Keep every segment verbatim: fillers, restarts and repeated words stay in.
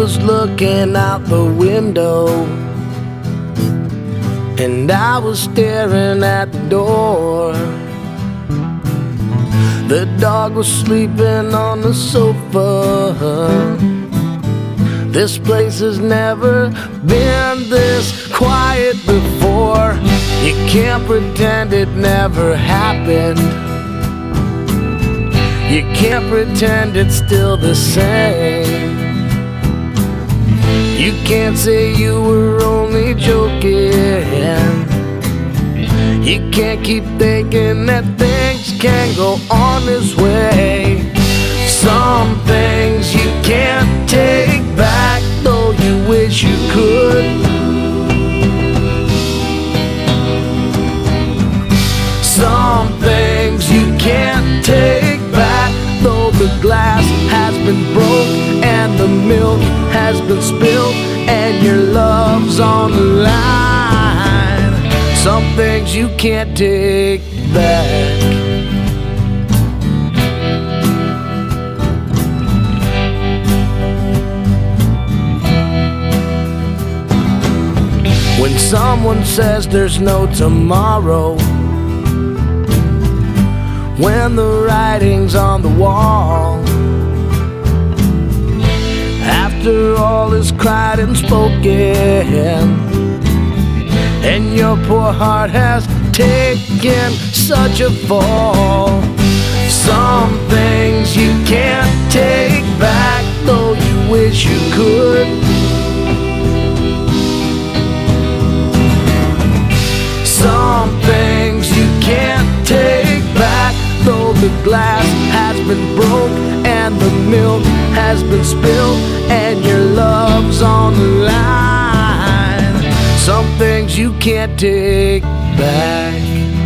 was looking out the window, and I was staring at the door. The dog was sleeping on the sofa. This place has never been this quiet before. You can't pretend it never happened. You can't pretend it's still the same. You can't say you were only joking. You can't keep thinking that things can go on this way. Some things you can't take back, though you wish you could. Some things you can't take back, though the glass has been broke and the milk has been spilled and your love's on the line. Some things you can't take back. When someone says there's no tomorrow, when the writing's on the wall, after all is cried and spoken, and your poor heart has taken such a fall. Some things you can't take back, though you wish you could. Some things you can't take back, though the glass has been broke and the milk has been spilled and your love's on the line. Some things you can't take back.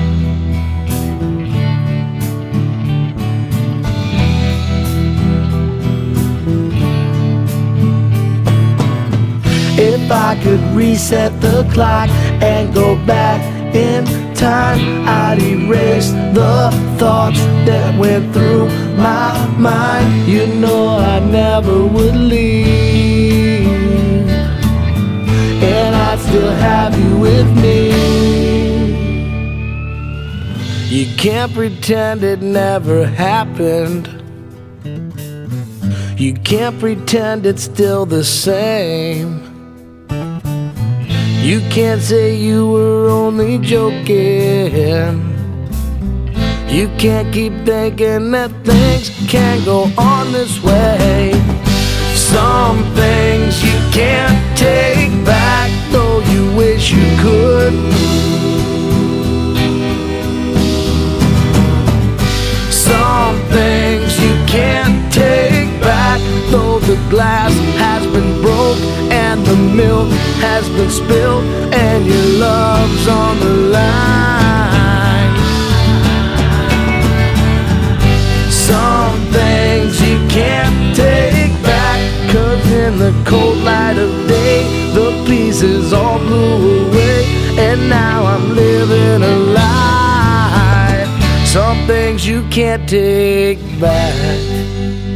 If I could reset the clock and go back in time, I'd erase the thoughts that went through my mind. You know I never would leave, and I'd still have you with me. You can't pretend it never happened. You can't pretend it's still the same. You can't say you were only joking. You can't keep thinking that things can go on this way. Some things you can't take back, though you wish you could. Some things you can't take back, though the glass has been broke and the milk has been spilled and your love's on the line. Some things you can't take back, 'cause in the cold light of day the pieces all blew away, and now I'm living a lie. Some things you can't take back.